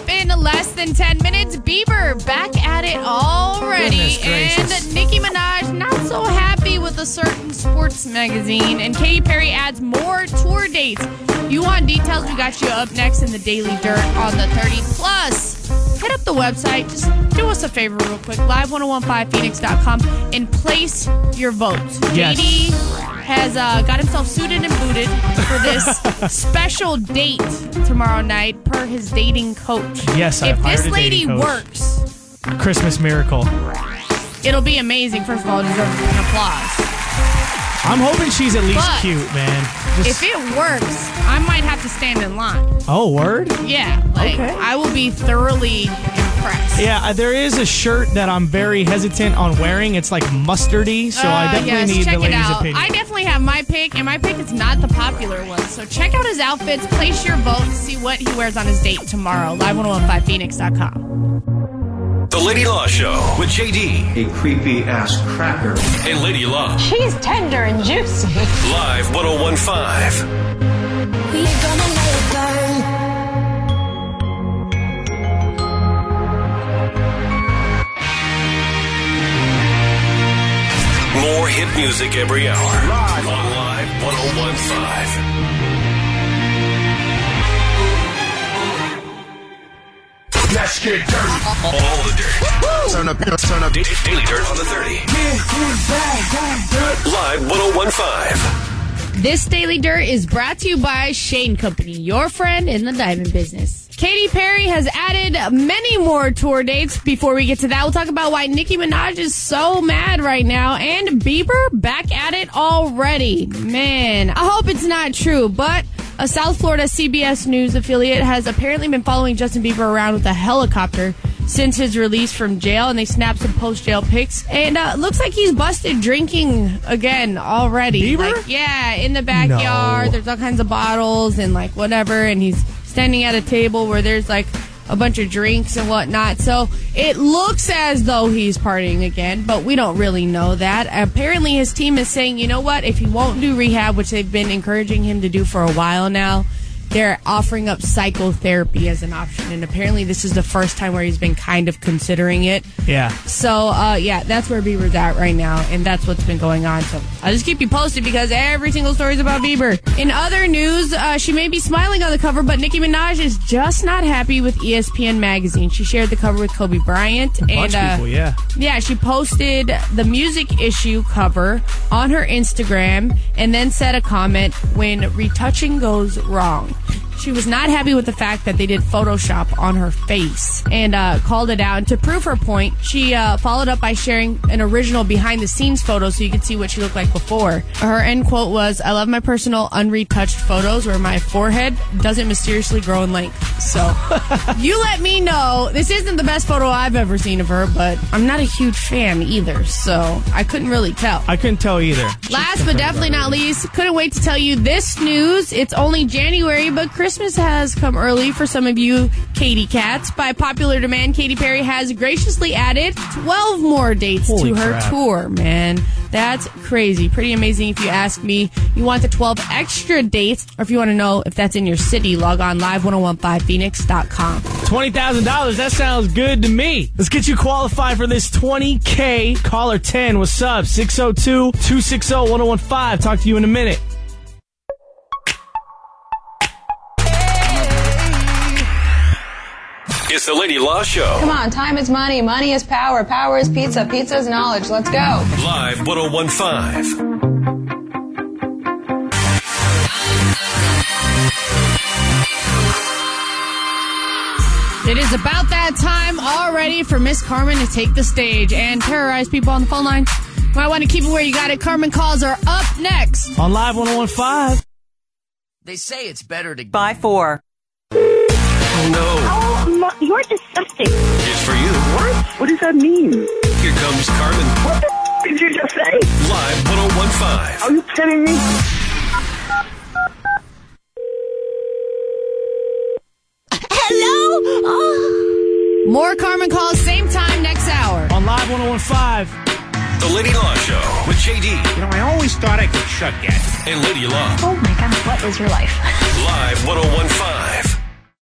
up in less than 10 minutes. Bieber back at it already. And Nicki Minaj not so happy with a certain sports magazine. And Katy Perry adds more tour dates. You want details? We got you up next in the Daily Dirt on the 30. Plus, hit up the website. Just do us a favor real quick. Live1015phoenix.com and place your votes. Yes. JD has got himself suited and booted for this special date tomorrow night per his dating coach. Yes, if I've hired this a lady dating coach. works, Christmas miracle. it'll be amazing. First of all, it deserves an applause. I'm hoping she's at least But cute, man. If it works, I might have to stand in line. Oh, word? Yeah, Okay. I will be thoroughly impressed. Yeah, there is a shirt that I'm very hesitant on wearing. It's like mustardy, so I definitely need check the ladies' it out. opinion. I definitely have my pick, and my pick is not the popular one. So check out his outfits, place your vote, and see what he wears on his date tomorrow. Live1015phoenix.com. The Lady Law Show with JD A creepy-ass cracker. and Lady Law. She's tender and juicy. Live 1015. We're gonna let it burn. More hit music every hour. Live on Live 1015. Let's get dirty. All the dirt. Turn up. Daily Dirt on the 30. Live 1015. This Daily Dirt is brought to you by Shane Company, your friend in the diamond business. Katy Perry has added many more tour dates. Before we get to that, we'll talk about why Nicki Minaj is so mad right now. And Bieber back at it already. Man, I hope it's not true, but a South Florida CBS News affiliate has apparently been following Justin Bieber around with a helicopter since his release from jail, and they snapped some post-jail pics. And looks like he's busted drinking again already. Bieber? Like, yeah, in the backyard. No. There's all kinds of bottles and like whatever, and he's standing at a table where there's like a bunch of drinks and whatnot. So it looks as though he's partying again, but we don't really know that. Apparently his team is saying, you know what, if he won't do rehab, which they've been encouraging him to do for a while now, they're offering up psychotherapy as an option. And apparently this is the first time where he's been kind of considering it. Yeah. So, yeah, that's where Bieber's at right now, and that's what's been going on. So I'll just keep you posted because every single story is about Bieber. In other news, she may be smiling on the cover, but Nicki Minaj is just not happy with ESPN magazine. She shared the cover with Kobe Bryant. A bunch of people, yeah. Yeah, she posted the music issue cover on her Instagram and then said a comment when retouching goes wrong. She was not happy with the fact that they did Photoshop on her face and called it out. And to prove her point, she followed up by sharing an original behind-the-scenes photo so you could see what she looked like before. Her end quote was, "I love my personal unretouched photos where my forehead doesn't mysteriously grow in length." So you let me know. This isn't the best photo I've ever seen of her, but I'm not a huge fan either, so I couldn't really tell. I couldn't tell either. Last but definitely not least, couldn't wait to tell you this news. It's only January, but Christmas has come early for some of you Katy cats. By popular demand, Katy Perry has graciously added 12 more dates Holy to her crap. tour, man. That's crazy. Pretty amazing if you ask me. You want the 12 extra dates, or if you want to know if that's in your city, log on live1015phoenix.com. $20,000. That sounds good to me. Let's get you qualified for this $20K. Caller 10. What's up? 602-260-1015. Talk to you in a minute. It's the Lady Law Show. Come on, time is money, money is power, power is pizza, pizza is knowledge. Let's go. Live 1015. It is about that time already for Miss Carmen to take the stage and terrorize people on the phone line. Might want to keep it where you got it. Carmen calls are up next. On Live 1015. They say it's better to Buy 4. Oh, no. Oh, you're disgusting. It's for you. What? What does that mean? Here comes Carmen. What the did you just say? Live 1015. Are you kidding me? Hello? Oh. More Carmen calls, same time next hour. On Live 1015. The Lady Law Show with JD I always thought I could shut that. and Lady Law. Oh my God, what is your life? Live 1015.